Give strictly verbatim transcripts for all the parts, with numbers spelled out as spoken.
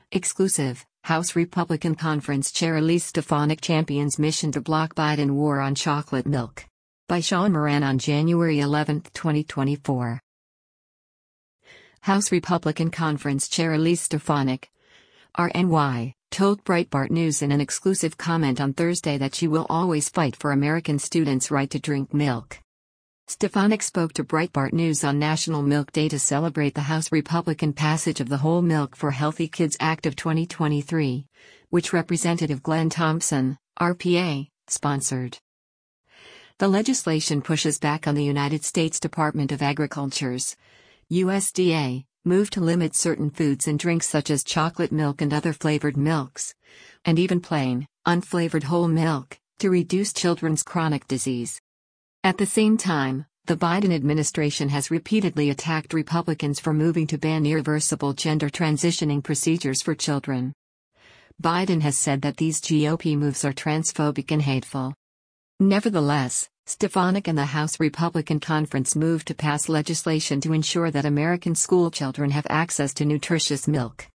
Exclusive, House Republican Conference Chair Elise Stefanik champions mission to block Biden war on chocolate milk. By Sean Moran on January eleventh, twenty twenty-four. House Republican Conference Chair Elise Stefanik, R N Y, told Breitbart News in an exclusive comment on Thursday that she will always fight for American students' right to drink milk. Stefanik spoke to Breitbart News on National Milk Day to celebrate the House Republican passage of the Whole Milk for Healthy Kids Act of twenty twenty-three, which Representative Glenn Thompson, R P A, sponsored. The legislation pushes back on the United States Department of Agriculture's U S D A move to limit certain foods and drinks such as chocolate milk and other flavored milks, and even plain, unflavored whole milk, to reduce children's chronic disease. At the same time, the Biden administration has repeatedly attacked Republicans for moving to ban irreversible gender transitioning procedures for children. Biden has said that these G O P moves are transphobic and hateful. Nevertheless, Stefanik and the House Republican Conference moved to pass legislation to ensure that American schoolchildren have access to nutritious milk.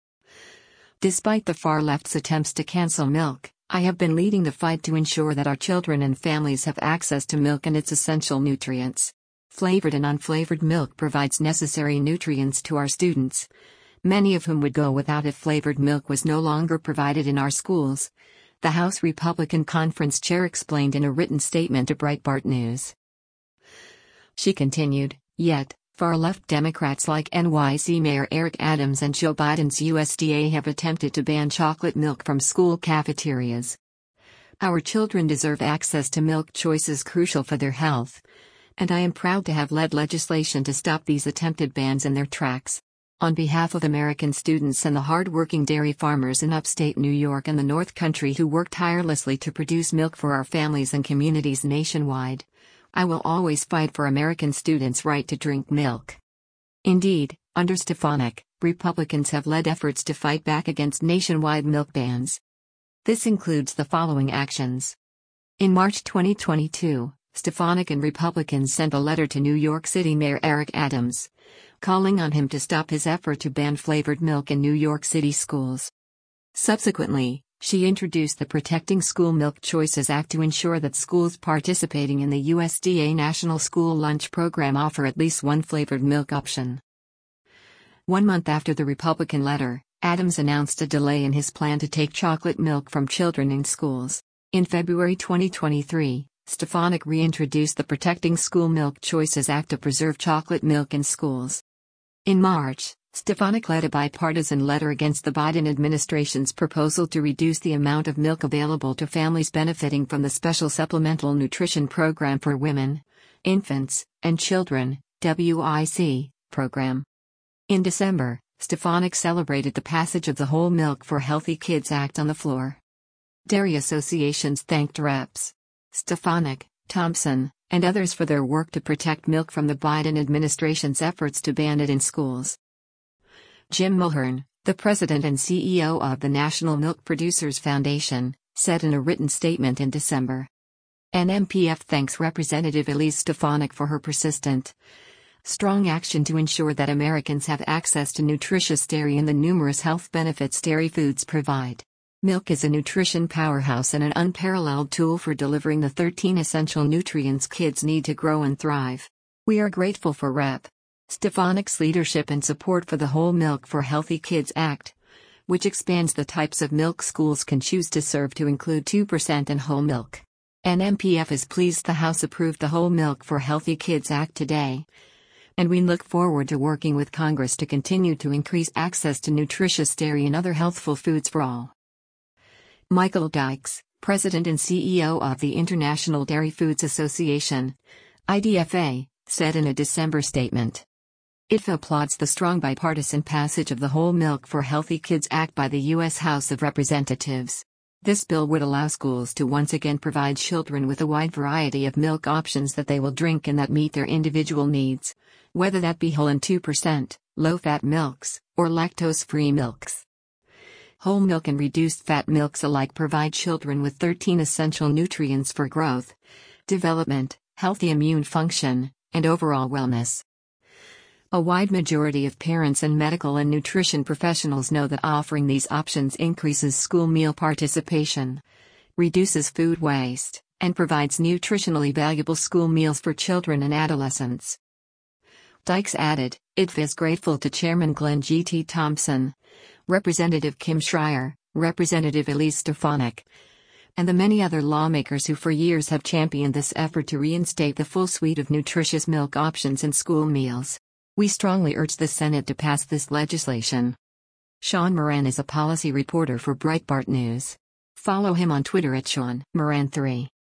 Despite the far left's attempts to cancel milk, I have been leading the fight to ensure that our children and families have access to milk and its essential nutrients. Flavored and unflavored milk provides necessary nutrients to our students, many of whom would go without if flavored milk was no longer provided in our schools, the House Republican Conference chair explained in a written statement to Breitbart News. She continued, yet, far-left Democrats like N Y C Mayor Eric Adams and Joe Biden's U S D A have attempted to ban chocolate milk from school cafeterias. Our children deserve access to milk choices crucial for their health, and I am proud to have led legislation to stop these attempted bans in their tracks. On behalf of American students and the hard-working dairy farmers in upstate New York and the North Country who work tirelessly to produce milk for our families and communities nationwide, I will always fight for American students' right to drink milk. Indeed, under Stefanik, Republicans have led efforts to fight back against nationwide milk bans. This includes the following actions. In March twenty twenty-two, Stefanik and Republicans sent a letter to New York City Mayor Eric Adams, calling on him to stop his effort to ban flavored milk in New York City schools. Subsequently, she introduced the Protecting School Milk Choices Act to ensure that schools participating in the U S D A National School Lunch Program offer at least one flavored milk option. One month after the Republican letter, Adams announced a delay in his plan to take chocolate milk from children in schools. In February twenty twenty-three, Stefanik reintroduced the Protecting School Milk Choices Act to preserve chocolate milk in schools. In March, Stefanik led a bipartisan letter against the Biden administration's proposal to reduce the amount of milk available to families benefiting from the Special Supplemental Nutrition Program for Women, Infants, and Children, W I C, program. In December, Stefanik celebrated the passage of the Whole Milk for Healthy Kids Act on the floor. Dairy associations thanked Reps Stefanik, Thompson, and others for their work to protect milk from the Biden administration's efforts to ban it in schools. Jim Mulhern, the president and C E O of the National Milk Producers Foundation, said in a written statement in December. N M P F thanks Representative Elise Stefanik for her persistent, strong action to ensure that Americans have access to nutritious dairy and the numerous health benefits dairy foods provide. Milk is a nutrition powerhouse and an unparalleled tool for delivering the thirteen essential nutrients kids need to grow and thrive. We are grateful for Representative Stefanik's leadership and support for the Whole Milk for Healthy Kids Act, which expands the types of milk schools can choose to serve to include two percent and whole milk. N M P F is pleased the House approved the Whole Milk for Healthy Kids Act today, and we look forward to working with Congress to continue to increase access to nutritious dairy and other healthful foods for all. Michael Dykes, president and C E O of the International Dairy Foods Association, I D F A, said in a December statement. I D F A applauds the strong bipartisan passage of the Whole Milk for Healthy Kids Act by the U S House of Representatives. This bill would allow schools to once again provide children with a wide variety of milk options that they will drink and that meet their individual needs, whether that be whole and two percent, low-fat milks, or lactose-free milks. Whole milk and reduced-fat milks alike provide children with thirteen essential nutrients for growth, development, healthy immune function, and overall wellness. A wide majority of parents and medical and nutrition professionals know that offering these options increases school meal participation, reduces food waste, and provides nutritionally valuable school meals for children and adolescents. Dykes added, I T F is grateful to Chairman Glenn G T Thompson, Representative Kim Schreier, Representative Elise Stefanik, and the many other lawmakers who for years have championed this effort to reinstate the full suite of nutritious milk options in school meals. We strongly urge the Senate to pass this legislation. Sean Moran is a policy reporter for Breitbart News. Follow him on Twitter at Sean Moran three.